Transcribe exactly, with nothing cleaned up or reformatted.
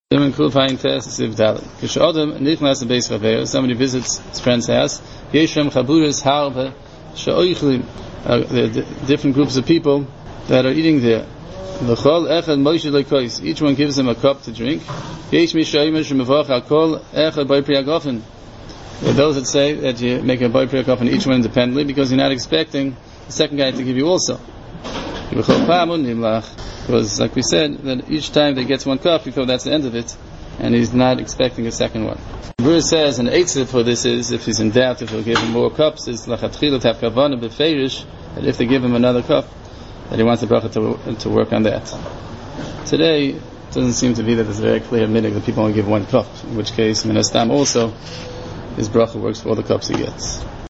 Somebody visits his friend's house. Uh, the different groups of people that are eating there. Each one gives them a cup to drink. There are those that say that you make a boy priya cup and each one independently because you're not expecting the second guy to give you also. Because, like we said, that each time they get one cup, you feel that's the end of it, and he's not expecting a second one. The verse says, and the eitzah for this is, if he's in doubt, if he'll give him more cups, is lachatchila tav kavana beferish, that if they give him another cup, that he wants the bracha to, to work on that. Today, it doesn't seem to be that it's very clear minhag that people only give one cup, in which case, minastam also, his bracha works for all the cups he gets.